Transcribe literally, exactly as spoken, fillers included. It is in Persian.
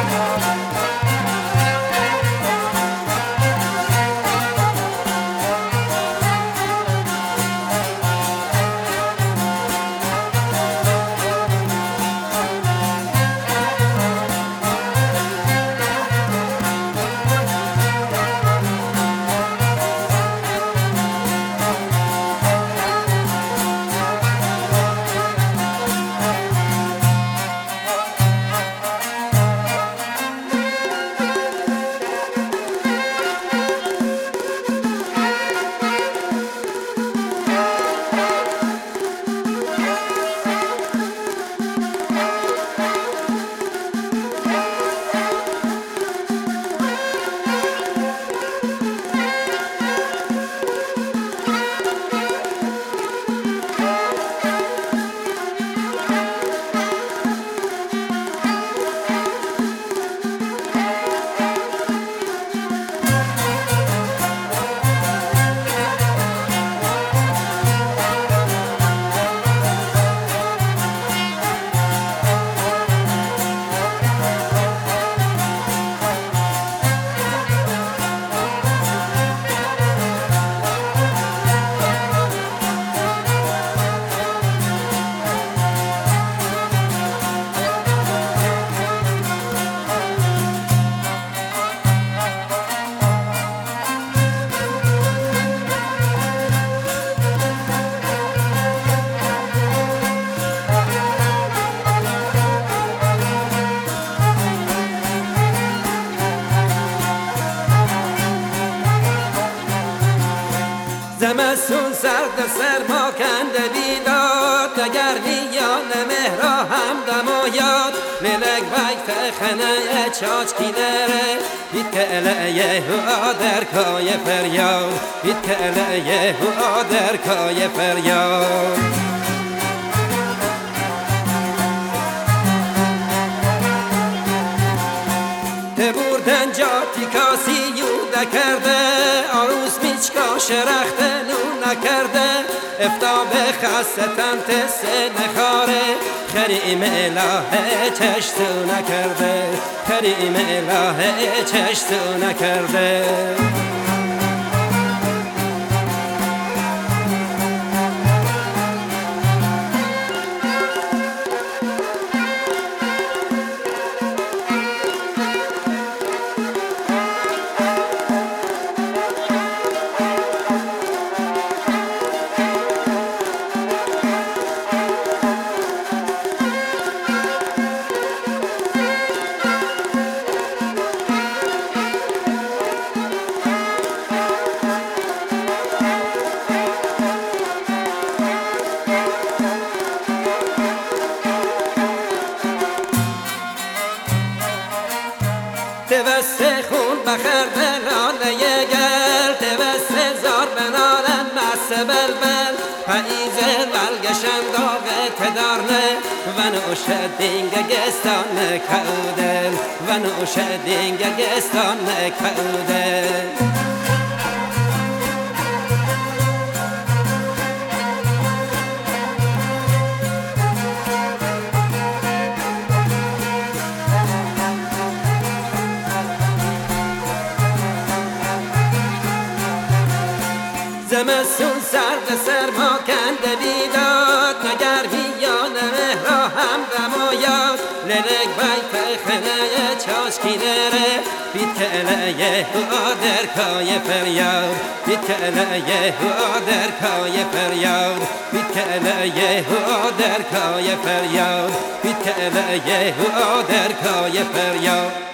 زمستون سرد سرما کنده بیداد اگر میان مهرا هم دمایاد للک بیت خنه چاچ کینره بیت که الیه آدر کای فریاد بیت که الیه آدر کای فریاد بردن جاتی کاسی یوده کرده آروز میچکا شرخته نو نکرده افتا به خستن تسه نخاره خریم الهه چشتو نکرده خریم الهه چشتو نکرده توسط خون بخر بلاله گل توسط زار بنالم مس بلبل پاییز بلگشم داغ تدارنه و نوش دینگ گستان کودل و نوش دینگ گستان کودل زمستون سرد سرما کنده بیداد نگر میان مهرا هم دمایاد للک بیت خنه چاشکی نره بیت که الیه آدر کای فریاد بیت که الیه آدر کای فریاد بیت که الیه آدر کای فریاد بیت که الیه آدر کای فریاد